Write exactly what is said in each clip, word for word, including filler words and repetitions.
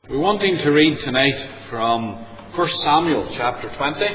We're wanting to read tonight from First Samuel chapter twenty,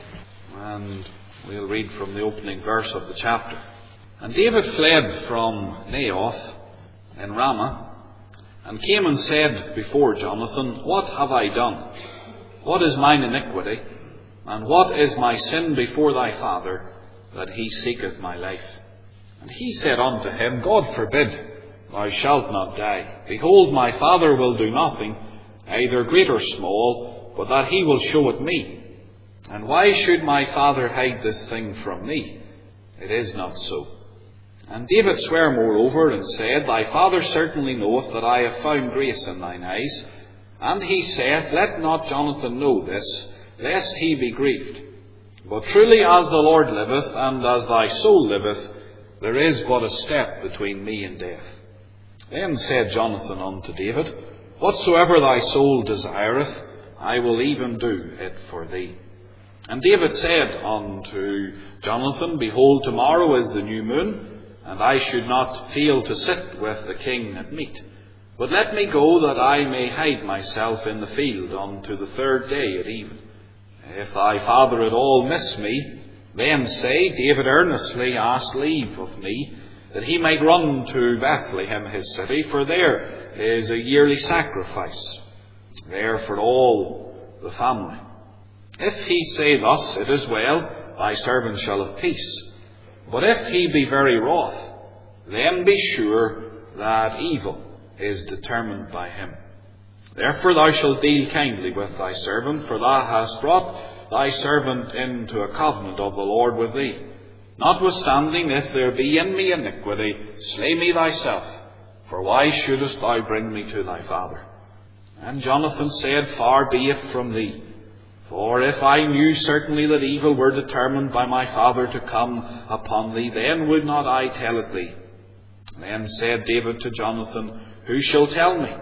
and we'll read from the opening verse of the chapter. And David fled from Naioth in Ramah, and came and said before Jonathan, What have I done? What is mine iniquity? And what is my sin before thy father, that he seeketh my life? And he said unto him, God forbid, thou shalt not die. Behold, my father will do nothing, either great or small, but that he will show it me. And why should my father hide this thing from me? It is not so. And David sware moreover, and said, Thy father certainly knoweth that I have found grace in thine eyes. And he saith, Let not Jonathan know this, lest he be grieved. But truly as the Lord liveth, and as thy soul liveth, there is but a step between me and death. Then said Jonathan unto David, Whatsoever thy soul desireth, I will even do it for thee. And David said unto Jonathan, Behold, tomorrow is the new moon, and I should not fail to sit with the king at meat. But let me go, that I may hide myself in the field unto the third day at even. If thy father at all miss me, then say, David earnestly asked leave of me, that he might run to Bethlehem his city, for there is a yearly sacrifice there for all the family. If he say thus, It is well, thy servant shall have peace. But if he be very wroth, then be sure that evil is determined by him. Therefore thou shalt deal kindly with thy servant, for thou hast brought thy servant into a covenant of the Lord with thee. Notwithstanding, if there be in me iniquity, slay me thyself, for why shouldest thou bring me to thy father? And Jonathan said, Far be it from thee, for if I knew certainly that evil were determined by my father to come upon thee, then would not I tell it thee. Then said David to Jonathan, Who shall tell me?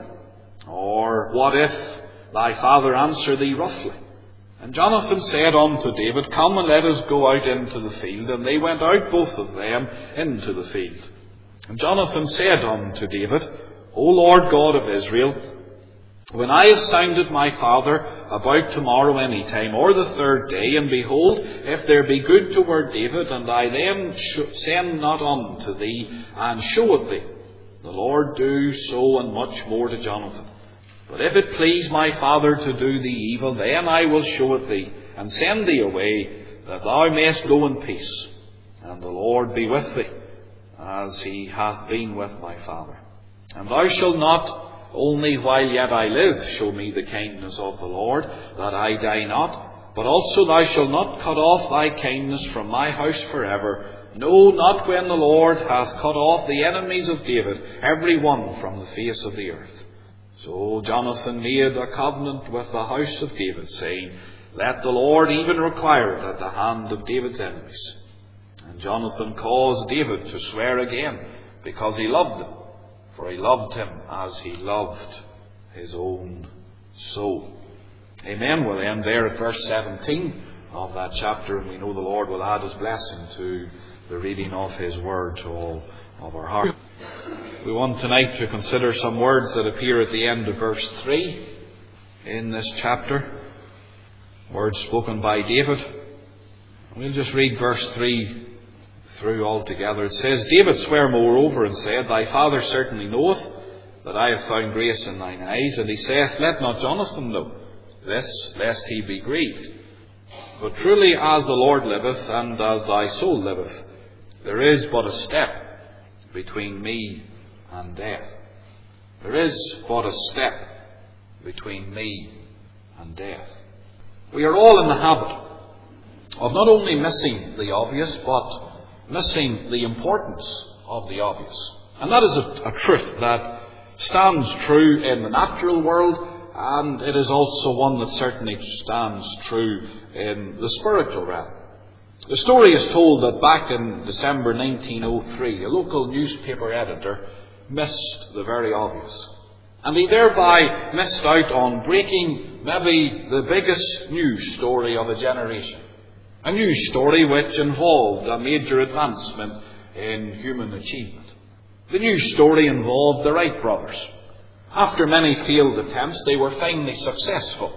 Or what if thy father answer thee roughly? And Jonathan said unto David, Come and let us go out into the field. And they went out both of them into the field. And Jonathan said unto David, O Lord God of Israel, when I have sounded my father about tomorrow any time, or the third day, and behold, if there be good toward David, and I then sh- send not unto thee, and show it thee, the Lord do so and much more to Jonathan. But if it please my father to do thee evil, then I will show it thee, and send thee away, that thou mayest go in peace. And the Lord be with thee, as he hath been with my father. And thou shalt not only while yet I live show me the kindness of the Lord, that I die not, but also thou shalt not cut off thy kindness from my house forever. No, not when the Lord hath cut off the enemies of David, every one from the face of the earth. So Jonathan made a covenant with the house of David, saying, Let the Lord even require it at the hand of David's enemies. And Jonathan caused David to swear again, because he loved him, for he loved him as he loved his own soul. Amen. We'll end there at verse seventeen of that chapter, and we know the Lord will add his blessing to the reading of his word to all of our heart. We want tonight to consider some words that appear at the end of verse three in this chapter. Words spoken by David. We'll just read verse three through altogether. It says, David sware moreover and said, Thy father certainly knoweth that I have found grace in thine eyes. And he saith, Let not Jonathan know this, lest he be grieved. But truly as the Lord liveth, and as thy soul liveth, there is but a step between me and death. There is but a step between me and death. We are all in the habit of not only missing the obvious, but missing the importance of the obvious. And that is a, a truth that stands true in the natural world, and it is also one that certainly stands true in the spiritual realm. The story is told that back in December nineteen oh three, a local newspaper editor missed the very obvious. And he thereby missed out on breaking maybe the biggest news story of a generation. A news story which involved a major advancement in human achievement. The news story involved the Wright brothers. After many failed attempts, they were finally successful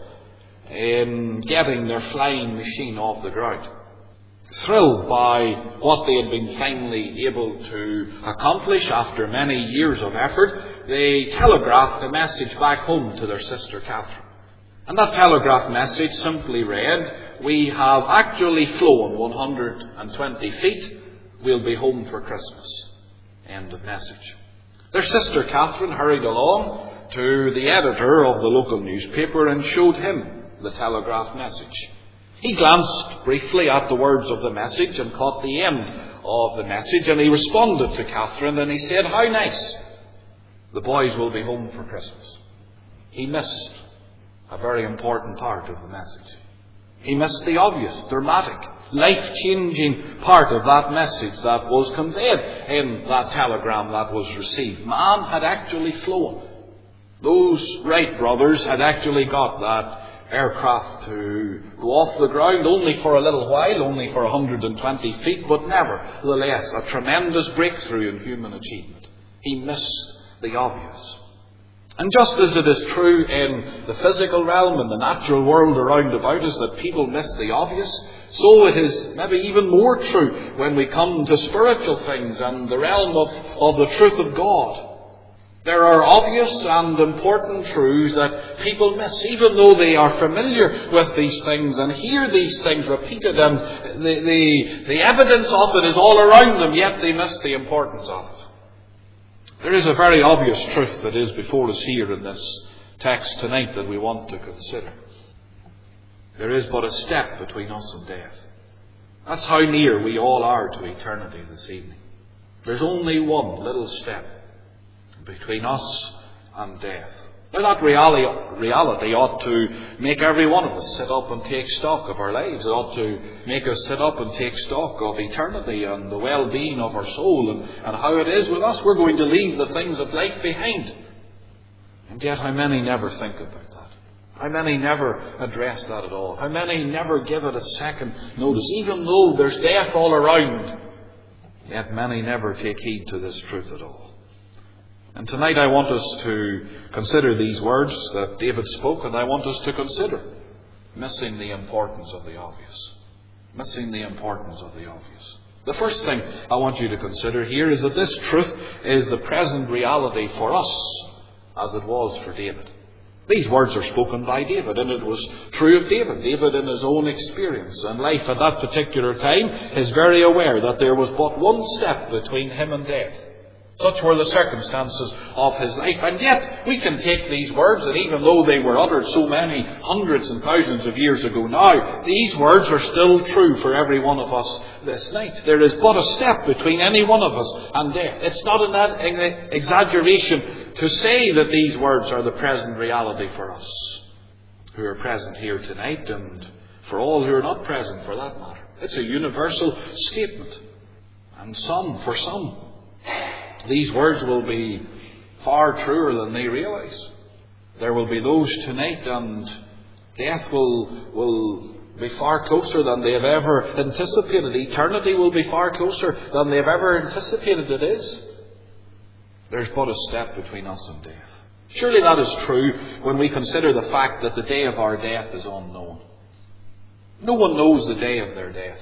in getting their flying machine off the ground. Thrilled by what they had been finally able to accomplish after many years of effort, they telegraphed a message back home to their sister Catherine. And that telegraph message simply read, "We have actually flown one hundred twenty feet. We'll be home for Christmas." End of message. Their sister Catherine hurried along to the editor of the local newspaper and showed him the telegraph message. He glanced briefly at the words of the message and caught the end of the message, and he responded to Catherine and he said, "How nice. The boys will be home for Christmas." He missed a very important part of the message. He missed the obvious, dramatic, life-changing part of that message that was conveyed in that telegram that was received. Man had actually flown. Those Wright brothers had actually got that aircraft to go off the ground, only for a little while, only for one hundred twenty feet, but nevertheless a tremendous breakthrough in human achievement. He missed the obvious. And just as it is true in the physical realm, in the natural world around about us, that people miss the obvious, so it is maybe even more true when we come to spiritual things and the realm of, of the truth of God. There are obvious and important truths that people miss, even though they are familiar with these things and hear these things repeated, and the, the, the evidence of it is all around them, yet they miss the importance of it. There is a very obvious truth that is before us here in this text tonight that we want to consider. There is but a step between us and death. That's how near we all are to eternity this evening. There's only one little step between us and death. Now that reality, reality ought to make every one of us sit up and take stock of our lives. It ought to make us sit up and take stock of eternity and the well-being of our soul and, and how it is with us. We're going to leave the things of life behind. And yet how many never think about that? How many never address that at all? How many never give it a second notice? Even though there's death all around, yet many never take heed to this truth at all. And tonight I want us to consider these words that David spoke, and I want us to consider missing the importance of the obvious. Missing the importance of the obvious. The first thing I want you to consider here is that this truth is the present reality for us as it was for David. These words are spoken by David, and it was true of David. David, in his own experience and life at that particular time, is very aware that there was but one step between him and death. Such were the circumstances of his life. And yet, we can take these words, and even though they were uttered so many hundreds and thousands of years ago now, these words are still true for every one of us this night. There is but a step between any one of us and death. It's not an exaggeration to say that these words are the present reality for us who are present here tonight, and for all who are not present for that matter. It's a universal statement. And some, for some, these words will be far truer than they realize. There will be those tonight, and death will, will be far closer than they have ever anticipated. Eternity will be far closer than they have ever anticipated it is. There's but a step between us and death. Surely that is true when we consider the fact that the day of our death is unknown. No one knows the day of their death.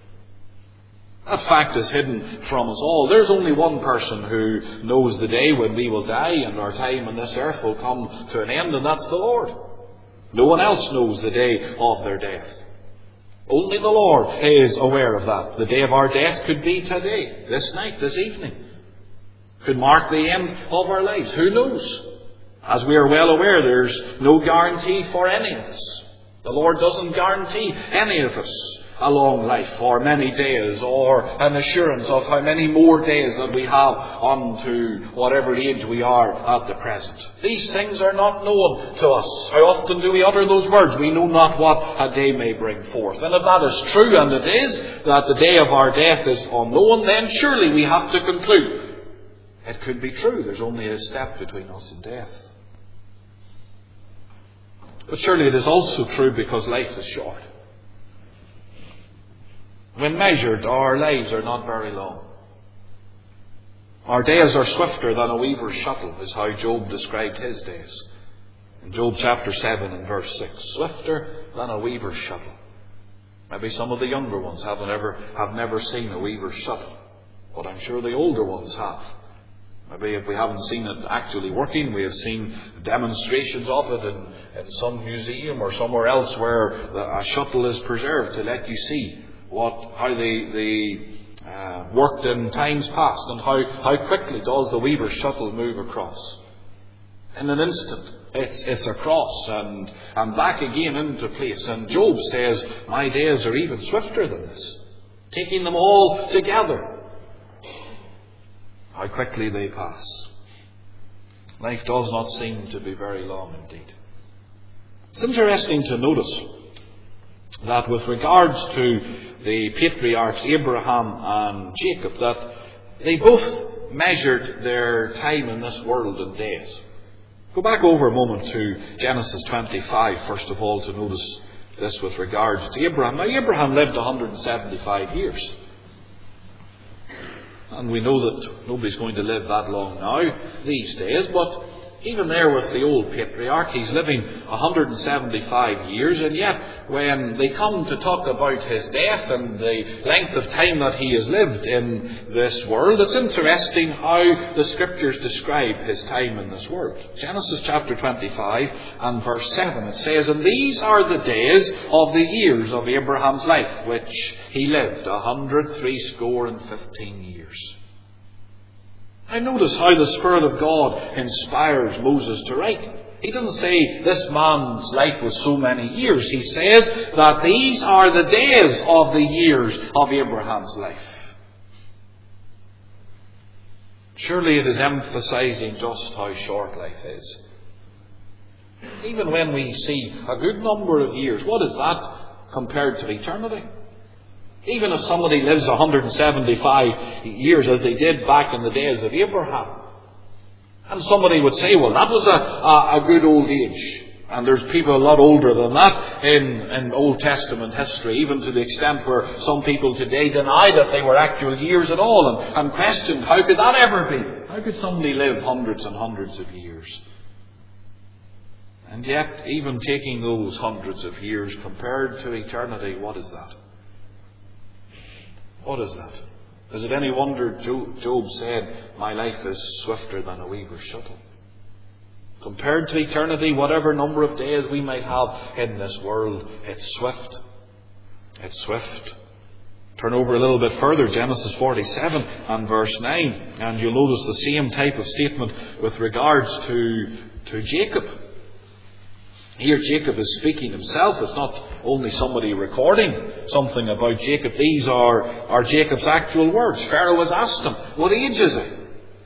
That fact is hidden from us all. There's only one person who knows the day when we will die and our time on this earth will come to an end, and that's the Lord. No one else knows the day of their death. Only the Lord is aware of that. The day of our death could be today, this night, this evening. Could mark the end of our lives. Who knows? As we are well aware, there's no guarantee for any of us. The Lord doesn't guarantee any of us a long life or many days or an assurance of how many more days that we have on to whatever age we are at the present. These things are not known to us. How often do we utter those words? We know not what a day may bring forth. And if that is true, and it is, that the day of our death is unknown, then surely we have to conclude it could be true. There's only a step between us and death. But surely it is also true because life is short. When measured, our lives are not very long. Our days are swifter than a weaver's shuttle, is how Job described his days. In Job chapter seven and verse six, swifter than a weaver's shuttle. Maybe some of the younger ones haven't ever, have never seen a weaver's shuttle, but I'm sure the older ones have. Maybe if we haven't seen it actually working, we have seen demonstrations of it in, in some museum or somewhere else where a shuttle is preserved to let you see what how they, they uh, worked in times past and how, how quickly does the weaver's shuttle move across. In an instant, it's, it's across and, and back again into place. And Job says, my days are even swifter than this, taking them all together. How quickly they pass. Life does not seem to be very long indeed. It's interesting to notice that with regards to the patriarchs Abraham and Jacob, that they both measured their time in this world in days. Go back over a moment to Genesis twenty-five, first of all, to notice this with regards to Abraham. Now, Abraham lived one hundred seventy-five years. And we know that nobody's going to live that long now, these days, but even there with the old patriarch, he's living one hundred seventy-five years, and yet when they come to talk about his death and the length of time that he has lived in this world, it's interesting how the Scriptures describe his time in this world. Genesis chapter twenty-five and verse seven, it says, and these are the days of the years of Abraham's life, which he lived, a hundred threescore and fifteen years. I notice how the Spirit of God inspires Moses to write. He doesn't say this man's life was so many years. He says that these are the days of the years of Abraham's life. Surely it is emphasizing just how short life is. Even when we see a good number of years, what is that compared to eternity? Even if somebody lives one hundred seventy-five years, as they did back in the days of Abraham, and somebody would say, well, that was a, a, a good old age. And there's people a lot older than that in, in Old Testament history, even to the extent where some people today deny that they were actual years at all, and, and question, how could that ever be? How could somebody live hundreds and hundreds of years? And yet, even taking those hundreds of years compared to eternity, what is that? What is that? Is it any wonder Job said, my life is swifter than a weaver's shuttle? Compared to eternity, whatever number of days we might have in this world, it's swift. It's swift. Turn over a little bit further, Genesis forty-seven and verse nine, and you'll notice the same type of statement with regards to, to Jacob. Here Jacob is speaking himself. It's not only somebody recording something about Jacob. These are, are Jacob's actual words. Pharaoh has asked him, what age is he?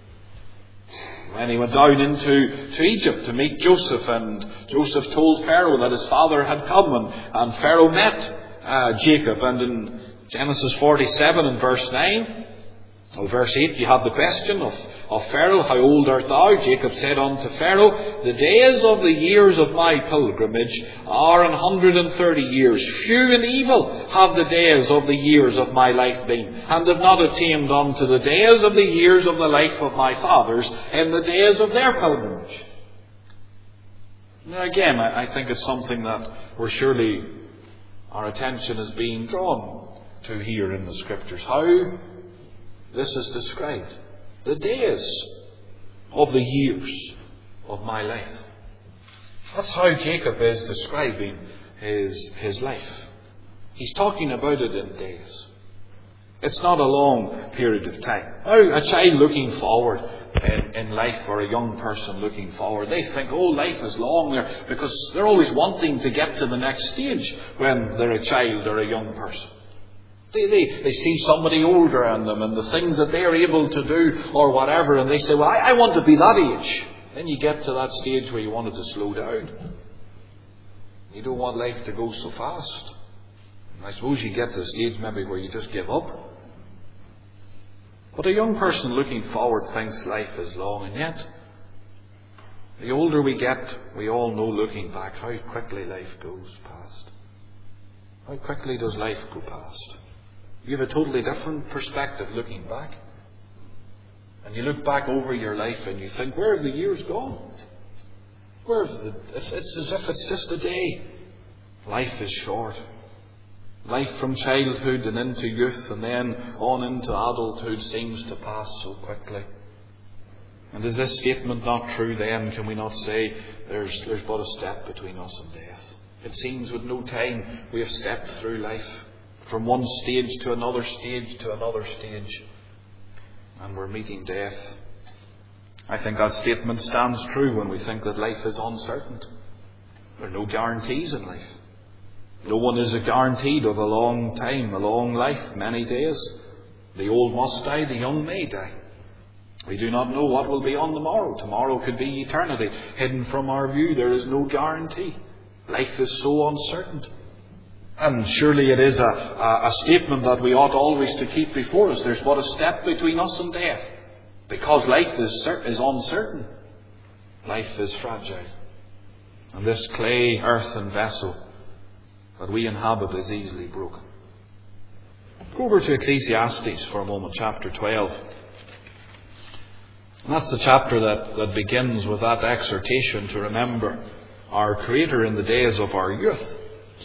When he went down into to Egypt to meet Joseph, and Joseph told Pharaoh that his father had come, and, and Pharaoh met uh, Jacob. And in Genesis forty-seven and verse nine, well, verse eight, you have the question of, of Pharaoh, how old art thou? Jacob said unto Pharaoh, the days of the years of my pilgrimage are an hundred and thirty years. Few and evil have the days of the years of my life been, and have not attained unto the days of the years of the life of my fathers in the days of their pilgrimage. Now again, I, I think it's something that we're surely, our attention is being drawn to here in the Scriptures. How this is described. The days of the years of my life. That's how Jacob is describing his, his life. He's talking about it in days. It's not a long period of time. Now, a child looking forward in, in life, or a young person looking forward, they think, oh, life is long there, because they're always wanting to get to the next stage when they're a child or a young person. They, they, they see somebody older than them and the things that they're able to do or whatever, and they say, well, I, I want to be that age. Then you get to that stage where you want it to slow down. You don't want life to go so fast. I suppose you get to a stage maybe where you just give up. But a young person looking forward thinks life is long, and yet the older we get, we all know, looking back, how quickly life goes past. How quickly does life go past? You have a totally different perspective looking back. And you look back over your life and you think, where have the years gone? Where have the, it's, it's as if it's just a day. Life is short. Life from childhood and into youth and then on into adulthood seems to pass so quickly. And is this statement not true then? Can we not say there's, there's but a step between us and death? It seems with no time we have stepped through life from one stage to another stage to another stage. And we're meeting death. I think that statement stands true when we think that life is uncertain. There are no guarantees in life. No one is guaranteed of a long time, a long life, many days. The old must die, the young may die. We do not know what will be on the morrow. Tomorrow could be eternity. Hidden from our view, there is no guarantee. Life is so uncertain. And surely it is a, a, a statement that we ought always to keep before us. There's but a step between us and death. Because life is, cer- is uncertain. Life is fragile. And this clay, earthen vessel that we inhabit is easily broken. Go over to Ecclesiastes for a moment, chapter twelve. And that's the chapter that, that begins with that exhortation to remember our Creator in the days of our youth.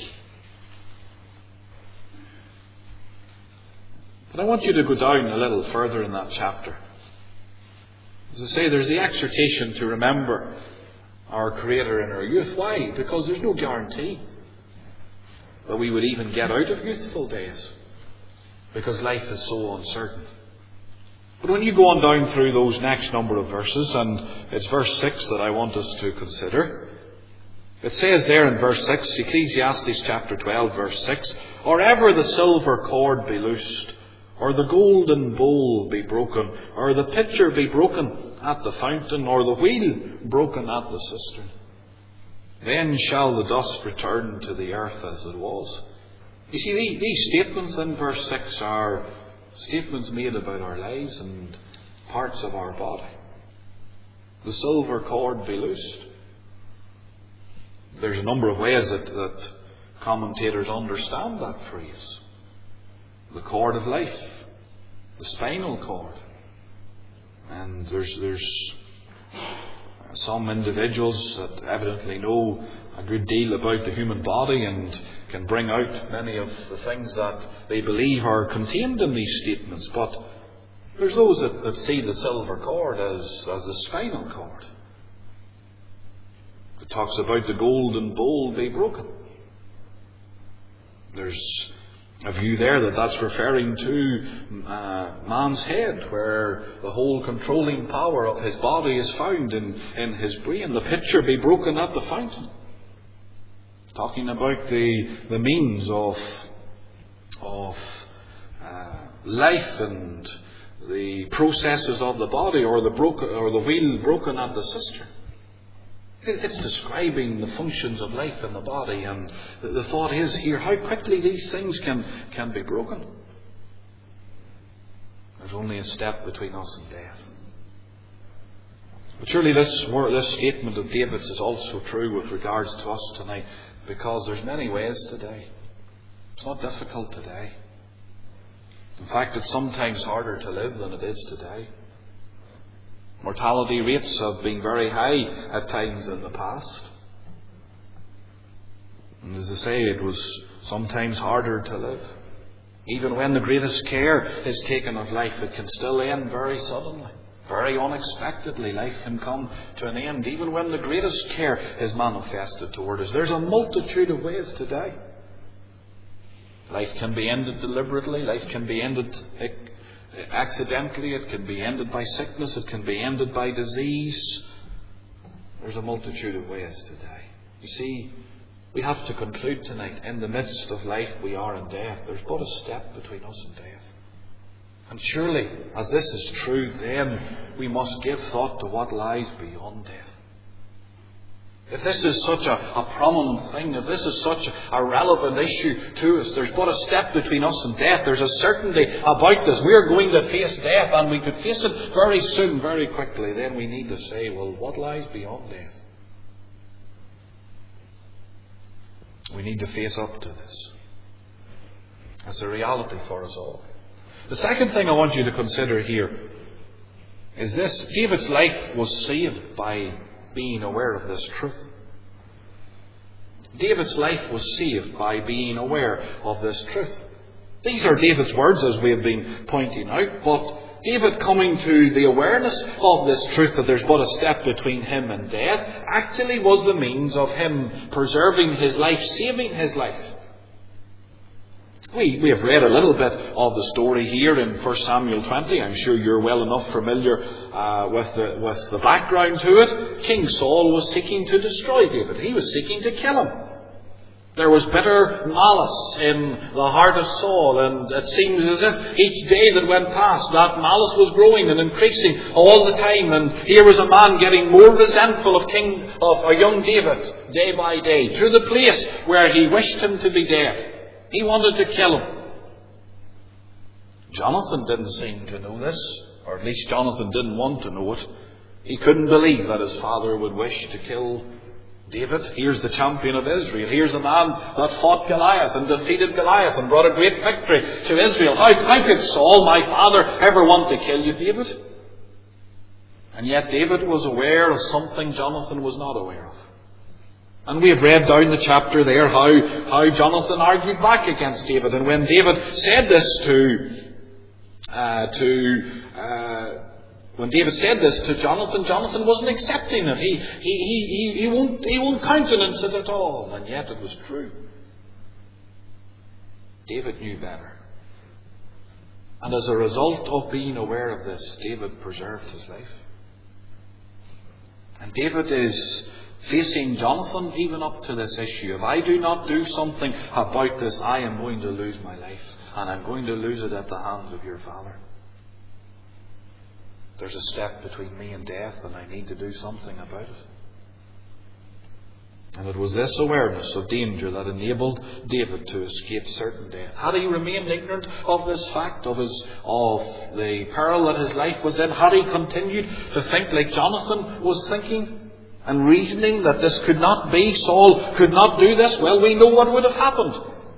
But I want you to go down a little further in that chapter. As I say, there's the exhortation to remember our Creator in our youth. Why? Because there's no guarantee that we would even get out of youthful days. Because life is so uncertain. But when you go on down through those next number of verses, and it's verse six that I want us to consider, it says there in verse six, Ecclesiastes chapter twelve, verse six, or ever the silver cord be loosed, or the golden bowl be broken, or the pitcher be broken at the fountain, or the wheel broken at the cistern, then shall the dust return to the earth as it was. You see, these statements in verse six are statements made about our lives and parts of our body. The silver cord be loosed. There's a number of ways that, that commentators understand that phrase. The cord of life, the spinal cord. And there's there's some individuals that evidently know a good deal about the human body and can bring out many of the things that they believe are contained in these statements. But there's those that, that see the silver cord as, as the spinal cord. It talks about the golden bowl be broken. There's a view there that that's referring to uh, man's head, where the whole controlling power of his body is found in, in his brain. The pitcher be broken at the fountain. Talking about the the means of of uh, life and the processes of the body, or the broken or the wheel broken at the cistern. It's describing the functions of life in the body, and the, the thought is here how quickly these things can can be broken. There's only a step between us and death. But surely this word, this statement of David's is also true with regards to us tonight, because there's many ways to die. It's not difficult to die. In fact, it's sometimes harder to live than it is to die. Mortality rates have been very high at times in the past. And as I say, it was sometimes harder to live. Even when the greatest care is taken of life, it can still end very suddenly. Very unexpectedly, life can come to an end, even when the greatest care is manifested toward us. There's a multitude of ways to die. Life can be ended deliberately. Life can be ended accidentally. It can be ended by sickness. It can be ended by disease. There's a multitude of ways to die. You see, we have to conclude tonight, in the midst of life we are in death. There's but a step between us and death. And surely, as this is true, then we must give thought to what lies beyond death. If this is such a, a prominent thing, if this is such a relevant issue to us, there's but a step between us and death. There's a certainty about this. We're going to face death, and we could face it very soon, very quickly. Then we need to say, well, what lies beyond death? We need to face up to this. That's a reality for us all. The second thing I want you to consider here is this: David's life was saved by being aware of this truth. David's life was saved by being aware of this truth. These are David's words, as we have been pointing out, but David coming to the awareness of this truth, that there's but a step between him and death, actually was the means of him preserving his life, saving his life. We, we have read a little bit of the story here in First Samuel twenty. I'm sure you're well enough familiar uh, with, the, with the background to it. King Saul was seeking to destroy David. He was seeking to kill him. There was bitter malice in the heart of Saul, and it seems as if each day that went past, that malice was growing and increasing all the time. And here was a man getting more resentful of King of a young David day by day, to the place where he wished him to be dead. He wanted to kill him. Jonathan didn't seem to know this, or at least Jonathan didn't want to know it. He couldn't believe that his father would wish to kill David. Here's the champion of Israel. Here's the man that fought Goliath and defeated Goliath and brought a great victory to Israel. How, how could Saul, my father, ever want to kill you, David? And yet David was aware of something Jonathan was not aware of. And we have read down the chapter there how, how Jonathan argued back against David. And when David said this to, uh, to, uh, when David said this to Jonathan, Jonathan wasn't accepting it. He, he, he, he, he won't, he won't countenance it at all. And yet it was true. David knew better. And as a result of being aware of this, David preserved his life. And David is facing Jonathan even up to this issue. If I do not do something about this, I am going to lose my life. And I'm going to lose it at the hands of your father. There's a step between me and death, and I need to do something about it. And it was this awareness of danger that enabled David to escape certain death. Had he remained ignorant of this fact, of his of the peril that his life was in, had he continued to think like Jonathan was thinking and reasoning that this could not be, Saul could not do this, well, we know what would have happened.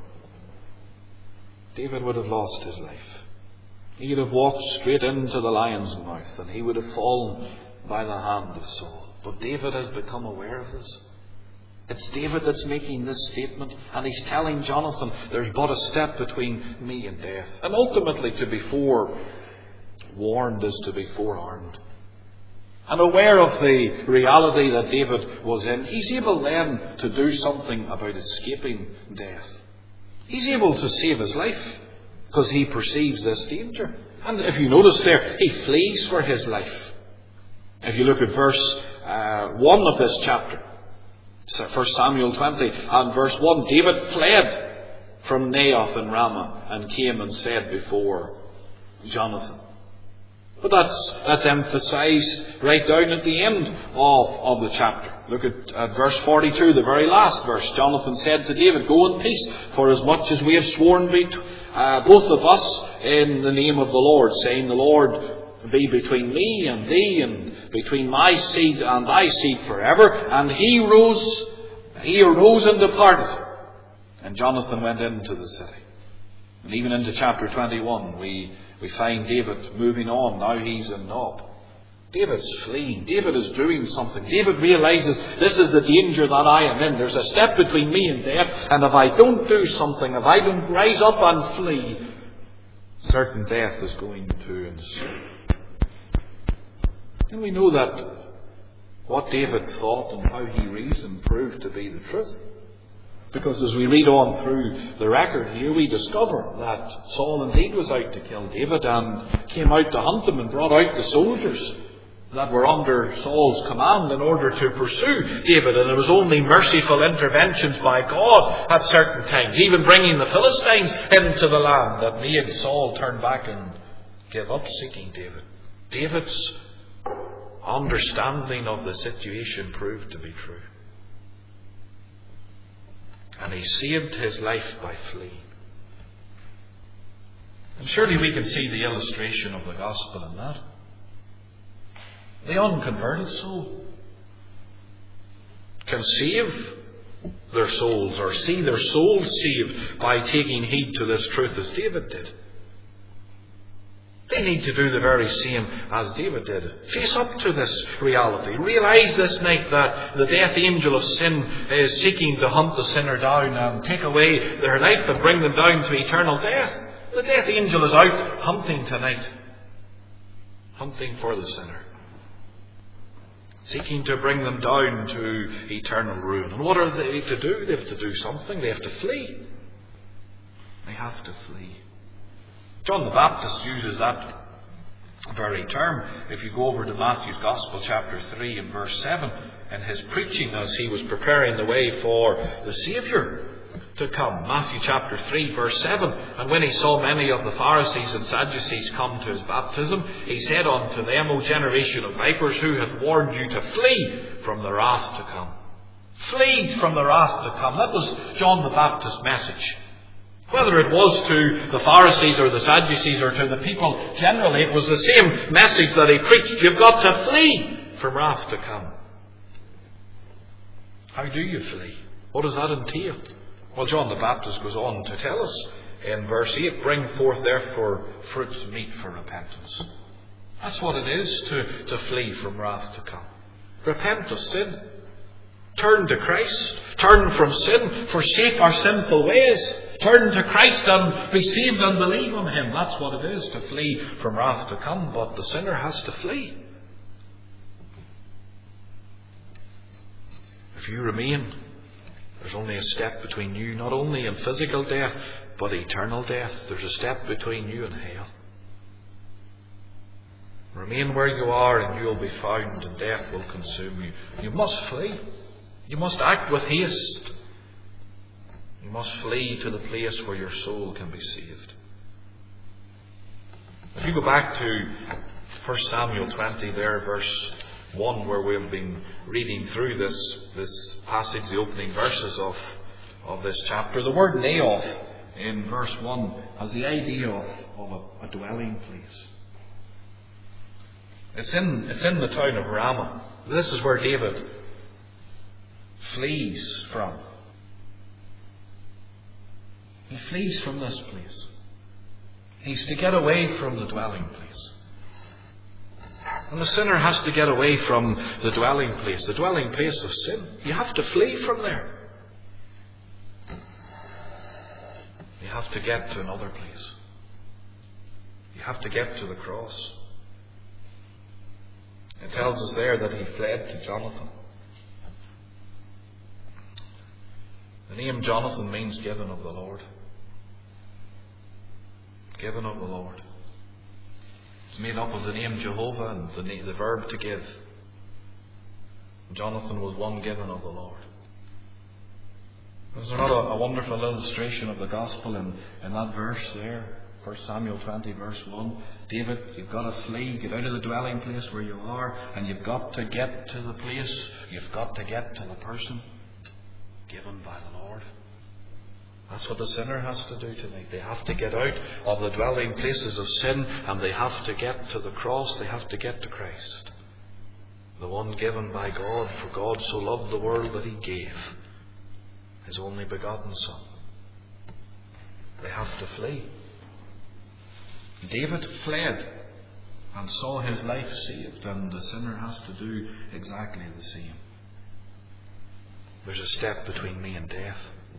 David would have lost his life. He would have walked straight into the lion's mouth, and he would have fallen by the hand of Saul. But David has become aware of this. It's David that's making this statement, and he's telling Jonathan, there's but a step between me and death. And ultimately, to be forewarned is to be forearmed. And aware of the reality that David was in, he's able then to do something about escaping death. He's able to save his life because he perceives this danger. And if you notice there, he flees for his life. If you look at verse uh, one of this chapter, First Samuel twenty and verse one, David fled from Naioth and Ramah and came and said before Jonathan. But that's that's emphasized right down at the end of, of the chapter. Look at, at verse forty-two, the very last verse. Jonathan said to David, go in peace, for as much as we have sworn be uh, both of us in the name of the Lord, saying, the Lord be between me and thee, and between my seed and thy seed forever. And he rose, he arose and departed. And Jonathan went into the city. And even into chapter twenty-one, we, we find David moving on. Now he's in Nob. David's fleeing. David is doing something. David realizes this is the danger that I am in. There's a step between me and death. And if I don't do something, if I don't rise up and flee, certain death is going to ensue. And we know that what David thought and how he reasoned proved to be the truth. Because as we read on through the record here, we discover that Saul indeed was out to kill David and came out to hunt him and brought out the soldiers that were under Saul's command in order to pursue David. And it was only merciful interventions by God at certain times, even bringing the Philistines into the land, that made Saul turn back and give up seeking David. David's understanding of the situation proved to be true. And he saved his life by fleeing. And surely we can see the illustration of the gospel in that. The unconverted soul can save their souls, or see their souls saved by taking heed to this truth as David did. We need to do the very same as David did. Face up to this reality. Realize this night that the death angel of sin is seeking to hunt the sinner down and take away their life and bring them down to eternal death. The death angel is out hunting tonight. Hunting for the sinner. Seeking to bring them down to eternal ruin. And what are they to do? They have to do something. They have to flee. They have to flee. John the Baptist uses that very term. If you go over to Matthew's Gospel, chapter three and verse seven, in his preaching as he was preparing the way for the Saviour to come. Matthew chapter three, verse seven. And when he saw many of the Pharisees and Sadducees come to his baptism, he said unto them, O generation of vipers, who hath warned you to flee from the wrath to come? Flee from the wrath to come. That was John the Baptist's message. Whether it was to the Pharisees or the Sadducees or to the people generally, it was the same message that he preached. You've got to flee from wrath to come. How do you flee? What does that entail? Well, John the Baptist goes on to tell us in verse eight, bring forth therefore fruits meet for repentance. That's what it is to, to flee from wrath to come. Repent of sin. Turn to Christ. Turn from sin. Forsake our sinful ways. Turn to Christ and be saved and believe on Him. That's what it is to flee from wrath to come. But the sinner has to flee. If you remain, there's only a step between you, not only in physical death, but eternal death. There's a step between you and hell. Remain where you are and you will be found, and death will consume you. You must flee. You must act with haste. You must flee to the place where your soul can be saved. If you go back to First Samuel twenty there, verse one, where we've been reading through this, this passage, the opening verses of, of this chapter, the word Naoth in verse one has the idea of, of a, a dwelling place. It's in, it's in the town of Ramah. This is where David flees from. He flees from this place. He's to get away from the dwelling place. And the sinner has to get away from the dwelling place, the dwelling place of sin. You have to flee from there. You have to get to another place. You have to get to the cross. It tells us there that he fled to Jonathan. The name Jonathan means given of the Lord. Given of the Lord. It's made up of the name Jehovah and the, name, the verb to give. Jonathan was one given of the Lord. Is there not a, a wonderful illustration of the gospel in, in that verse there? First Samuel twenty, verse one. David, you've got to flee, get out of the dwelling place where you are, and you've got to get to the place, you've got to get to the person given by the Lord. That's what the sinner has to do tonight. They have to get out of the dwelling places of sin, and they have to get to the cross. They have to get to Christ, the one given by God. For God so loved the world that He gave His only begotten Son. They have to flee. David fled and saw his life saved, and the sinner has to do exactly the same. There's a step between me and death.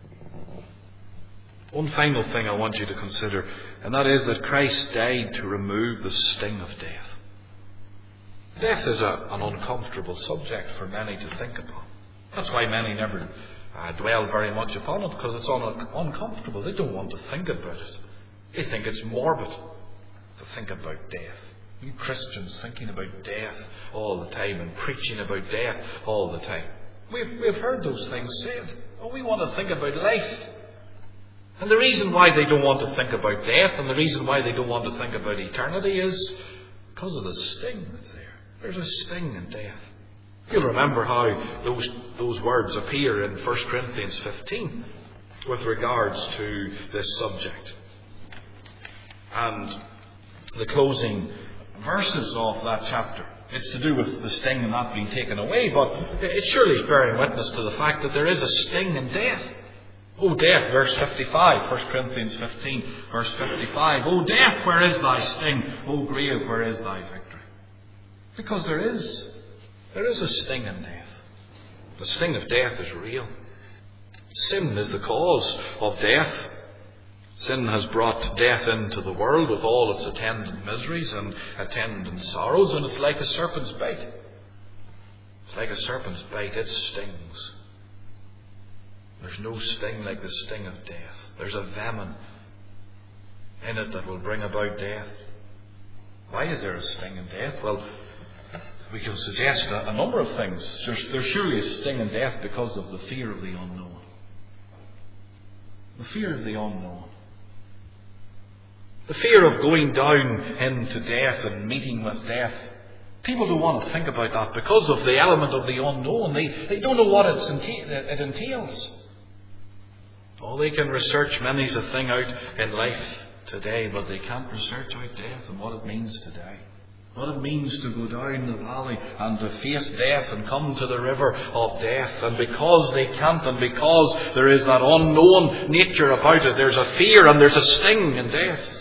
One final thing I want you to consider, and that is that Christ died to remove the sting of death. Death is a, an uncomfortable subject for many to think upon. That's why many never uh, dwell very much upon it, because it's un- uncomfortable. They don't want to think about it. They think it's morbid to think about death. You Christians thinking about death all the time and preaching about death all the time. We've, we've heard those things said. Oh, we want to think about life. And the reason why they don't want to think about death, and the reason why they don't want to think about eternity, is because of the sting that's there. There's a sting in death. You'll remember how those, those words appear in First Corinthians fifteen with regards to this subject. And the closing verses of that chapter. It's to do with the sting and that being taken away, but it surely is bearing witness to the fact that there is a sting in death. O death, verse fifty-five, First Corinthians fifteen, verse fifty-five. O death, where is thy sting? O grave, where is thy victory? Because there is, there is a sting in death. The sting of death is real. Sin is the cause of death. Sin has brought death into the world with all its attendant miseries and attendant sorrows, and it's like a serpent's bite. It's like a serpent's bite. It stings. There's no sting like the sting of death. There's a venom in it that will bring about death. Why is there a sting in death? Well, we can suggest a, a number of things. There's, there's surely a sting in death because of the fear of the unknown. The fear of the unknown. The fear of going down into death and meeting with death. People don't want to think about that because of the element of the unknown. They, they don't know what it's enta- it entails. Oh, they can research many's a thing out in life today, but they can't research out death and what it means today. What it means to go down the valley and to face death and come to the river of death. And because they can't, and because there is that unknown nature about it, there's a fear and there's a sting in death.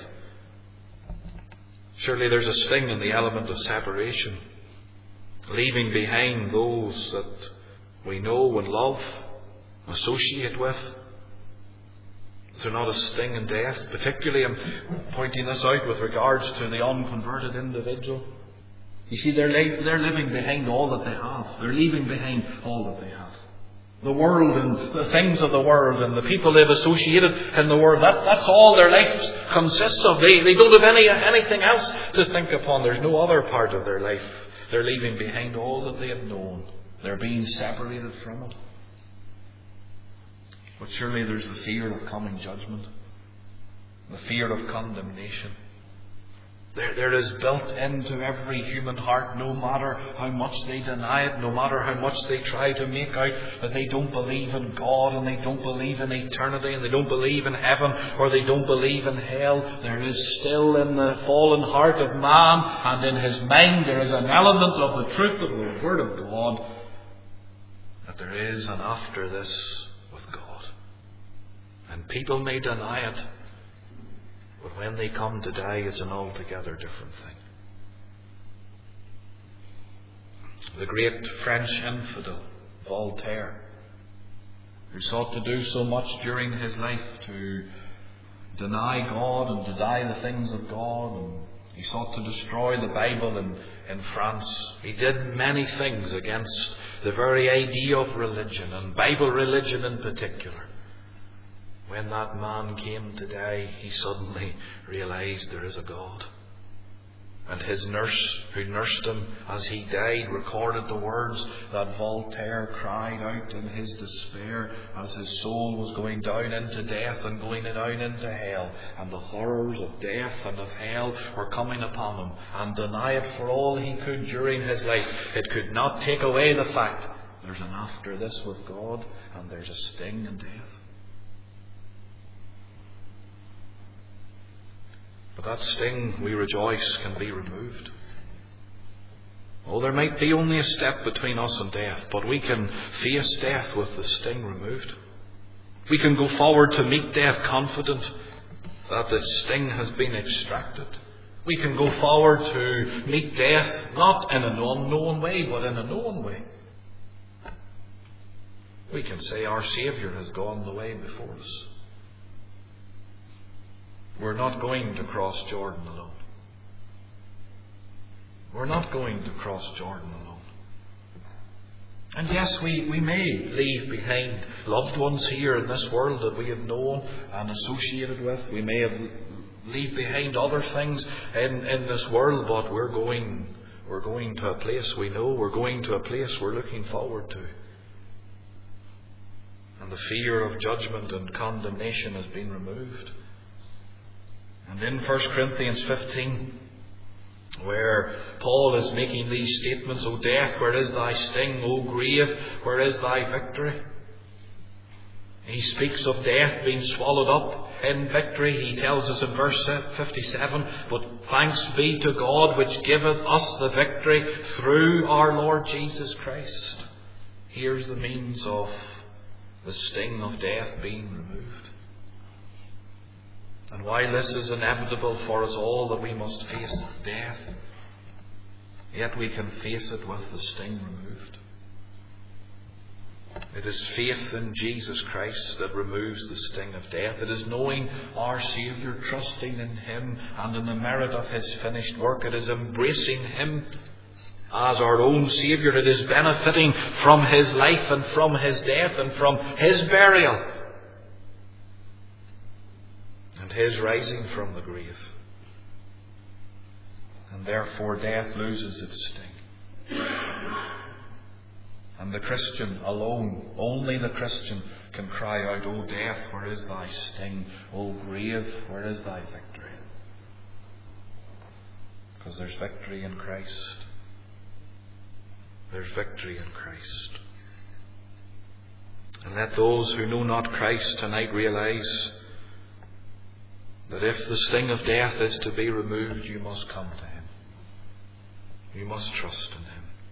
Surely there's a sting in the element of separation. Leaving behind those that we know and love, associate with. Is there not a sting in death? Particularly, I'm pointing this out with regards to the unconverted individual. You see, they're, li- they're living behind all that they have. They're leaving behind all that they have. The world and the things of the world and the people they've associated in the world, that, that's all their life consists of. They, they don't have any anything else to think upon. There's no other part of their life. They're leaving behind all that they have known. They're being separated from it. But surely there's the fear of coming judgment, the fear of condemnation. There, there is built into every human heart, no matter how much they deny it, no matter how much they try to make out that they don't believe in God and they don't believe in eternity and they don't believe in heaven or they don't believe in hell. There is still in the fallen heart of man and in his mind there is an element of the truth of the Word of God that there is an after this with God. And people may deny it, but when they come to die, it's an altogether different thing. The great French infidel, Voltaire, who sought to do so much during his life to deny God and deny the things of God, and he sought to destroy the Bible in, in France. He did many things against the very idea of religion, and Bible religion in particular. When that man came to die, he suddenly realized there is a God. And his nurse, who nursed him as he died, recorded the words that Voltaire cried out in his despair as his soul was going down into death and going down into hell. And the horrors of death and of hell were coming upon him. And deny it for all he could during his life, it could not take away the fact there's an after this with God and there's a sting in death. But that sting, we rejoice, can be removed. Oh, there might be only a step between us and death, but we can face death with the sting removed. We can go forward to meet death confident that the sting has been extracted. We can go forward to meet death not in an unknown way, but in a known way. We can say our Saviour has gone the way before us. We're not going to cross Jordan alone. We're not going to cross Jordan alone. And yes, we, we may leave behind loved ones here in this world that we have known and associated with. We may have leave behind other things in, in this world, but we're going we're going to a place we know. We're going to a place we're looking forward to. And the fear of judgment and condemnation has been removed. And in First Corinthians fifteen, where Paul is making these statements, O death, where is thy sting? O grave, where is thy victory? He speaks of death being swallowed up in victory. He tells us in verse fifty-seven, but thanks be to God which giveth us the victory through our Lord Jesus Christ. Here's the means of the sting of death being removed. And while this is inevitable for us all that we must face death, yet we can face it with the sting removed. It is faith in Jesus Christ that removes the sting of death. It is knowing our Saviour, trusting in Him and in the merit of His finished work. It is embracing Him as our own Saviour. It is benefiting from His life and from His death and from His burial and His rising from the grave. And therefore death loses its sting. And the Christian alone, only the Christian, can cry out, O death, where is thy sting? O grave, where is thy victory? Because there's victory in Christ. There's victory in Christ. And let those who know not Christ tonight realize that if the sting of death is to be removed, you must come to Him. You must trust in Him.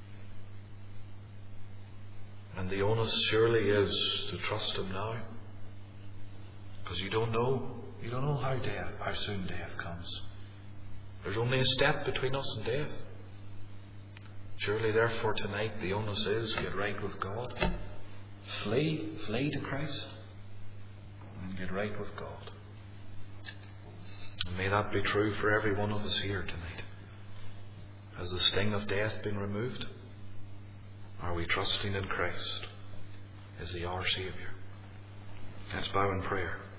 And the onus surely is to trust Him now. Because you don't know, you don't know how death, how soon death comes. There's only a step between us and death. Surely therefore tonight the onus is get right with God. Flee, flee to Christ and get right with God. And may that be true for every one of us here tonight. Has the sting of death been removed? Are we trusting in Christ? Is He our Saviour? Let's bow in prayer.